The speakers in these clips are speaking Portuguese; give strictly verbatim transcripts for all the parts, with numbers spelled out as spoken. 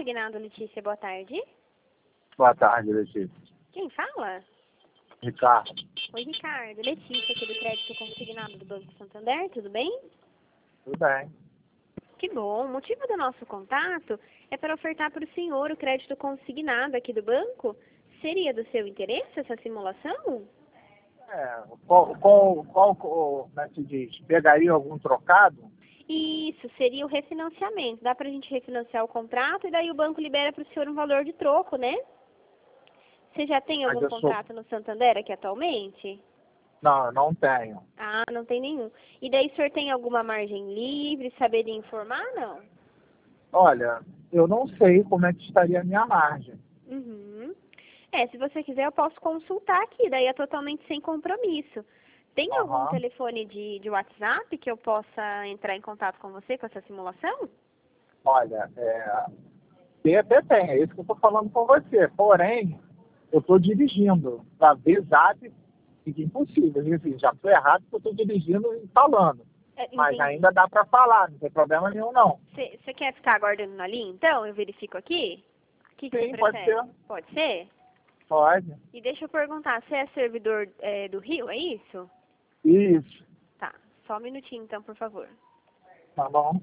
Consignado, Letícia, boa tarde. Boa tarde, Letícia. Quem fala? Ricardo. Oi, Ricardo. Letícia, aqui do Crédito Consignado do Banco Santander, tudo bem? Tudo bem. Que bom. O motivo do nosso contato é para ofertar para o senhor o crédito consignado aqui do banco. Seria do seu interesse essa simulação? É, qual, qual, qual, como é que se diz? Pegaria algum trocado? Isso, seria o refinanciamento. Dá para a gente refinanciar o contrato e daí o banco libera para o senhor um valor de troco, né? Você já tem Mas algum eu sou... contrato no Santander aqui atualmente? Não, eu não tenho. Ah, não tem nenhum. E daí o senhor tem alguma margem livre, saberia informar, não? Olha, eu não sei como é que estaria a minha margem. Uhum. É, se você quiser eu posso consultar aqui, daí é totalmente sem compromisso. Tem algum Aham. telefone de, de WhatsApp que eu possa entrar em contato com você com essa simulação? Olha, é... tem até tem, é isso que eu estou falando com você. Porém, eu estou dirigindo. Para ver zap fica impossível. Enfim, já estou errado porque eu estou dirigindo e falando. É, Mas entendi. ainda dá para falar, não tem problema nenhum, não. Você quer ficar aguardando na linha, então? Eu verifico aqui? O que você Sim, pode prefere? ser. Pode ser? Pode. E deixa eu perguntar, você é servidor é, do Rio, é isso? Isso. Tá, só um minutinho então, por favor. Tá bom.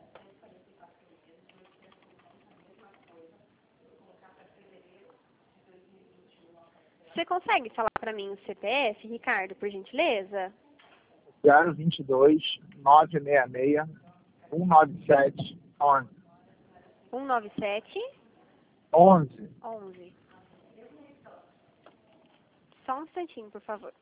Você consegue falar pra mim o C P F, Ricardo, por gentileza? zero vinte e dois, nove seis seis, um nove sete, onze. um nove sete, onze. onze. Só um instantinho, por favor.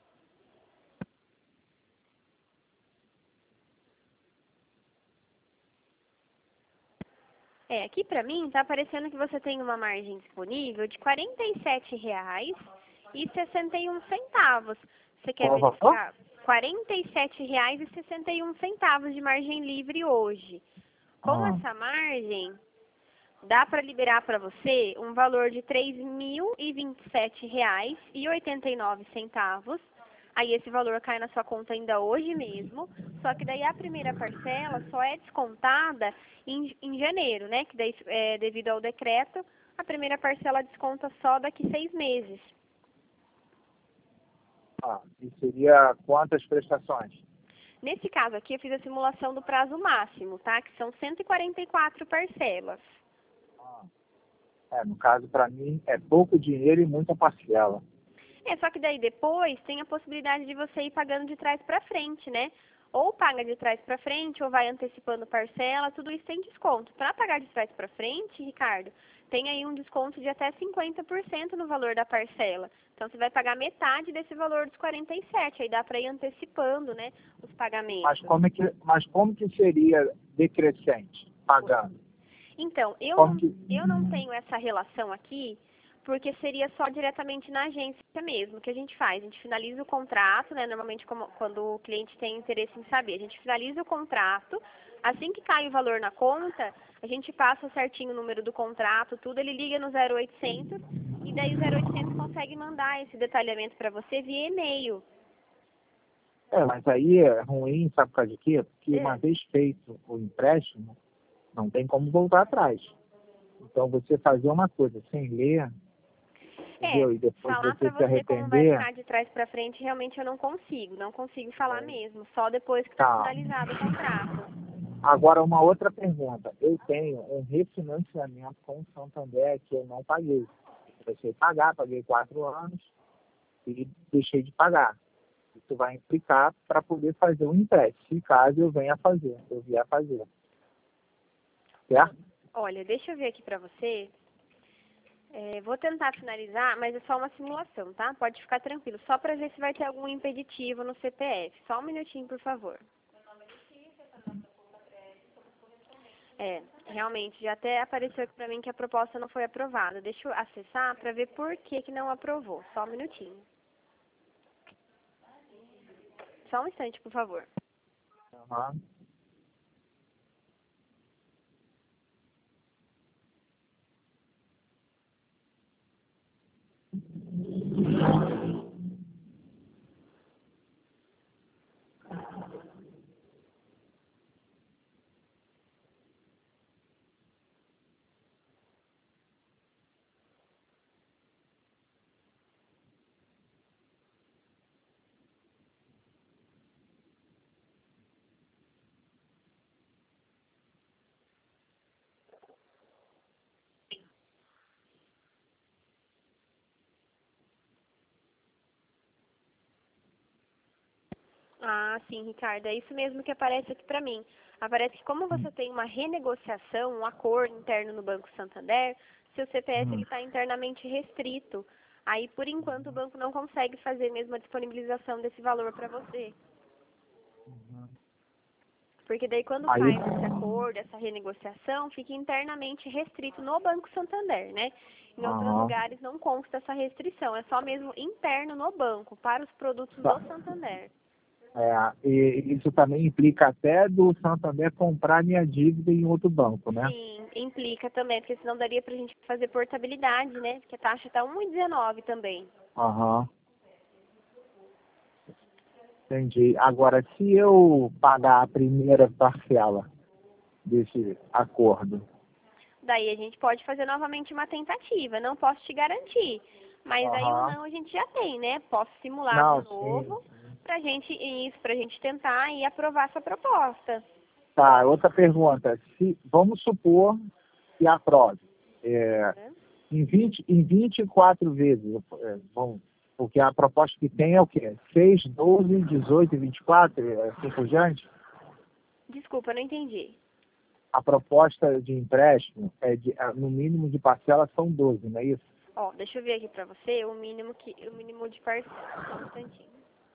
É, aqui pra mim tá aparecendo que você tem uma margem disponível de quarenta e sete reais e sessenta e um centavos. Você quer Por favor? verificar? quarenta e sete reais e sessenta e um centavos de margem livre hoje. Com Ah, essa margem, dá para liberar para você um valor de três mil e vinte e sete reais e oitenta e nove centavos. Aí esse valor cai na sua conta ainda hoje mesmo, só que daí a primeira parcela só é descontada em, em janeiro, né? Que daí, é, devido ao decreto, a primeira parcela desconta só daqui seis meses. ah, e seria quantas prestações? Nesse caso aqui, eu fiz a simulação do prazo máximo, tá? Que são cento e quarenta e quatro parcelas. Ah, é, no caso, para mim, é pouco dinheiro e muita parcela. É, só que daí depois tem a possibilidade de você ir pagando de trás para frente, né? Ou paga de trás para frente, ou vai antecipando parcela, tudo isso tem desconto. Para pagar de trás para frente, Ricardo, tem aí um desconto de até cinquenta por cento no valor da parcela. Então você vai pagar metade desse valor dos quarenta e sete, aí dá para ir antecipando, né, os pagamentos. Mas como, é que, mas como que seria decrescente, pagando? Então, eu Como não, que... eu não tenho essa relação aqui, porque seria só diretamente na agência mesmo que a gente faz. A gente finaliza o contrato, né? Normalmente como, quando o cliente tem interesse em saber. A gente finaliza o contrato, assim que cai o valor na conta, a gente passa certinho o número do contrato, tudo, ele liga no zero oitocentos e daí o zero oitocentos consegue mandar esse detalhamento para você via e-mail. É, mas aí é ruim, sabe por causa de quê? Porque É. uma vez feito o empréstimo, não tem como voltar atrás. Então, você fazer uma coisa sem ler, É, entendeu? E depois falar você pra se você como vai arrepender, ficar de trás pra frente, realmente eu não consigo. Não consigo falar é, mesmo, só depois que tá tá. finalizado o contrato. Agora, uma outra pergunta. Eu tenho um refinanciamento com o Santander que eu não paguei. Eu deixei de pagar, paguei quatro anos e deixei de pagar. Isso vai implicar para poder fazer o empréstimo, se caso eu venha a fazer, eu vier a fazer. Certo? Olha, deixa eu ver aqui pra você. É, vou tentar finalizar, mas é só uma simulação, tá? Pode ficar tranquilo. Só pra ver se vai ter algum impeditivo no C P F. Só um minutinho, por favor. É, realmente, já até apareceu aqui pra mim que a proposta não foi aprovada. Deixa eu acessar pra ver por que que não aprovou. Só um minutinho. Só um instante, por favor. Aham. Ah, sim, Ricardo, é isso mesmo que aparece aqui para mim. Aparece que como você tem uma renegociação, um acordo interno no Banco Santander, seu C P F Hum. está internamente restrito. Aí, por enquanto, o banco não consegue fazer mesmo a disponibilização desse valor para você. Porque daí quando Aí, faz esse acordo, essa renegociação, fica internamente restrito no Banco Santander, né? Em outros aham, lugares não consta essa restrição, é só mesmo interno no banco, para os produtos tá. do Santander. É, e isso também implica até do Santander comprar minha dívida em outro banco, né? Sim, implica também, porque senão daria pra gente fazer portabilidade, né? Porque a taxa tá um vírgula dezenove também. Aham, entendi. Agora, se eu pagar a primeira parcela desse acordo, Daí a gente pode fazer novamente uma tentativa, não posso te garantir. Mas aí o aham, não a gente já tem, né? Posso simular de não, sim. novo pra gente isso, pra gente tentar e aprovar essa proposta. Tá, outra pergunta. Se, vamos supor que aprove. É, Né? em, vinte, em vinte e quatro vezes, é, vamos, porque a proposta que tem é o quê? seis, doze, dezoito e vinte e quatro, é, assim por diante? Desculpa, eu não entendi. A proposta de empréstimo, é de, é, no mínimo de parcela, são doze, não é isso? Ó, deixa eu ver aqui pra você o mínimo que o mínimo de parcela. Só um instantinho.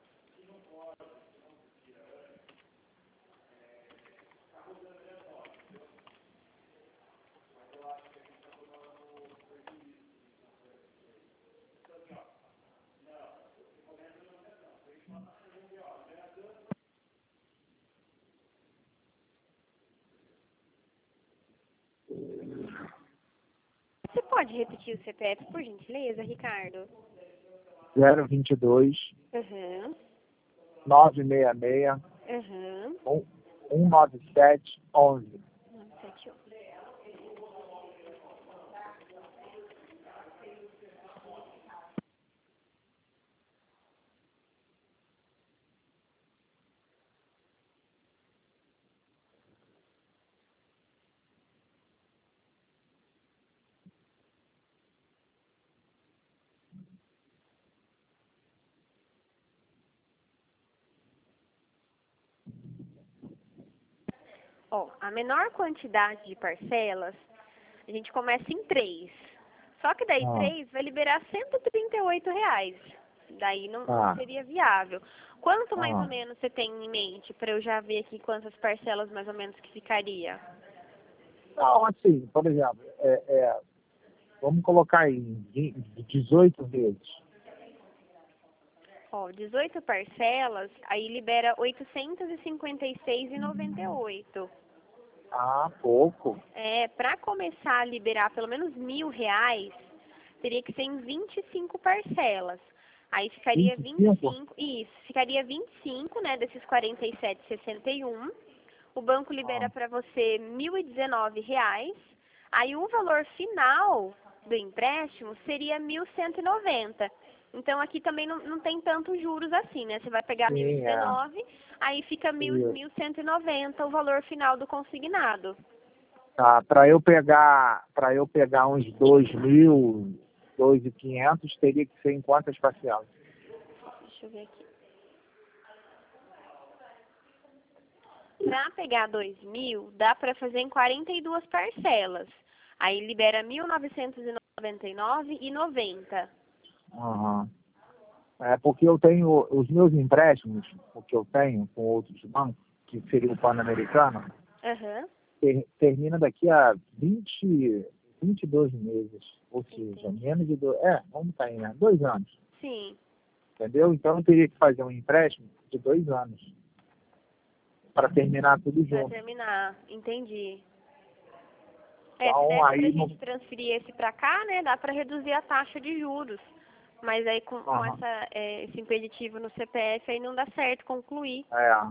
Você pode repetir o C P F, por gentileza, Ricardo? zero vinte e dois, Aham, novecentos e sessenta e seis, aham. cento e noventa e sete, onze. nove sete um. Ó, a menor quantidade de parcelas, a gente começa em três. Só que daí Ah, três vai liberar cento e trinta e oito reais. Daí não, não tá. seria viável. Quanto mais ou Ah. menos você tem em mente para eu já ver aqui quantas parcelas mais ou menos que ficaria? Não, assim, por exemplo, é, é, vamos colocar aí dezoito vezes. Ó, dezoito parcelas, aí libera oitocentos e cinquenta e seis reais e noventa e oito. Ah, pouco. É, para começar a liberar pelo menos mil reais, teria que ser em vinte e cinco parcelas. Aí ficaria vinte e vinte e cinco cinco, isso, ficaria vinte e cinco, né, desses quarenta e sete e sessenta e um. O banco Ah, libera para você mil e dezenove reais. Aí o valor final do empréstimo seria mil cento e noventa. Então aqui também não, não tem tantos juros assim, né? Você vai pegar mil e sim, é. dezenove, aí fica mil, Isso. mil cento e noventa o valor final do consignado. Tá, para eu pegar, para eu pegar uns dois mil, dois mil e quinhentos, teria que ser em quantas parcelas? Deixa eu ver aqui. Para pegar dois mil, dá para fazer em quarenta e duas parcelas. Aí libera mil novecentos e noventa e nove reais e noventa. Aham. É porque eu tenho os meus empréstimos, o que eu tenho com outros bancos, que seria o Pan-Americano, Aham, ter, termina daqui a vinte, vinte e dois meses. Ou seja, entendi. menos de dois, é, vamos estar aí, né? Dois anos. Sim, Entendeu? Então eu teria que fazer um empréstimo de dois anos para terminar tudo para junto. terminar, entendi. É, se Então desse pra aí não. gente transferir esse pra cá, né, dá pra reduzir a taxa de juros. Mas aí com, com Aham, essa, é, esse impeditivo no C P F aí não dá certo concluir. é.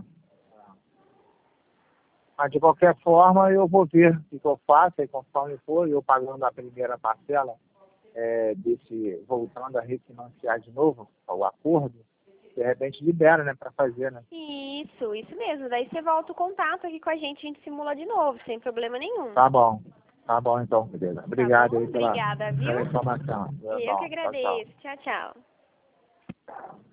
Mas de qualquer forma eu vou ver o que eu faço, e conforme for, eu pagando a primeira parcela, é, desse, voltando a refinanciar de novo o acordo, de repente libera, né, para fazer, né? Isso, isso mesmo. Daí você volta o contato aqui com a gente, a gente simula de novo, sem problema nenhum. Tá bom. Tá bom então, beleza. Tá Obrigado bom? aí pela, Obrigada, viu? pela informação. É Eu que bom. Tchau, tchau. agradeço. Tchau, tchau.